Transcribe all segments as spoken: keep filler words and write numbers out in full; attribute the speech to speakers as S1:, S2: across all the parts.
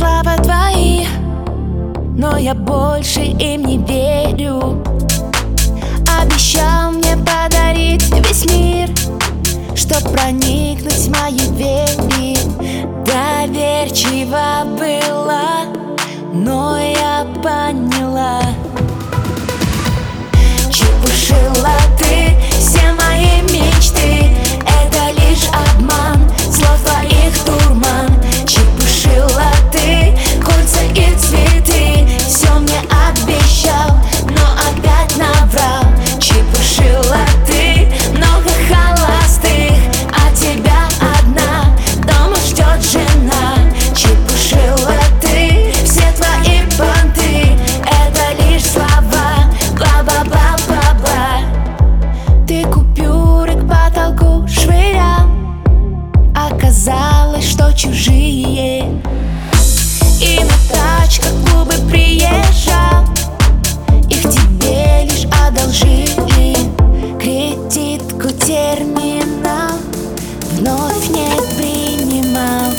S1: слова твои, но я больше им не верю. Обещал мне подарить весь мир, чтоб проникнуть в мои вены. Доверчива была, но я поняла. Чепушила ты все мои мечты, это лишь обман, слов твоих дурман. Чепушила ты кольца и цветы, все мне обещал, но опять наврал. Чепушила ты много холостых, а тебя одна дома ждет жена. Чепушила ты все твои понты, это лишь слова, бла-бла-бла-бла-бла. Ты купюры к потолку швырял, оказалось, что чужие. И на тачках в клубы приезжал, их тебе лишь одолжили. Кредитку терминал вновь не принимал.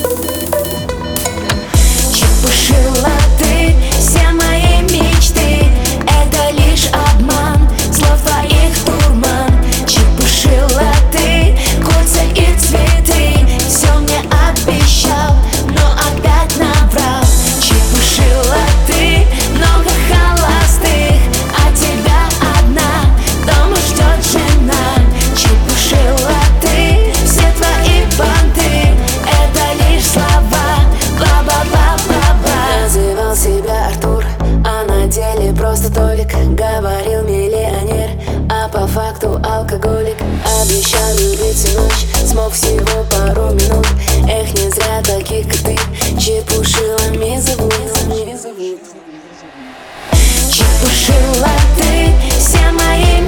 S1: Чепушила ты все мои мечты, это лишь обман, слов твоих дурман. Чепушила ты кольца и цветы, все мне обещал, но опять наврал. Чепушила ты много холостых, а тебя одна дома ждет жена. Чепушила ты все твои понты, это лишь слова, бла-бла-бла-бла-бла.
S2: Называл себя Артур, а на деле просто Толик. Говорил миллионер, а по факту алкоголик. Обещал любить всю ночь, смог всего пару минут. Эх, не зря таких, как ты, чепушилами зовут.
S1: Чепушила ты все мои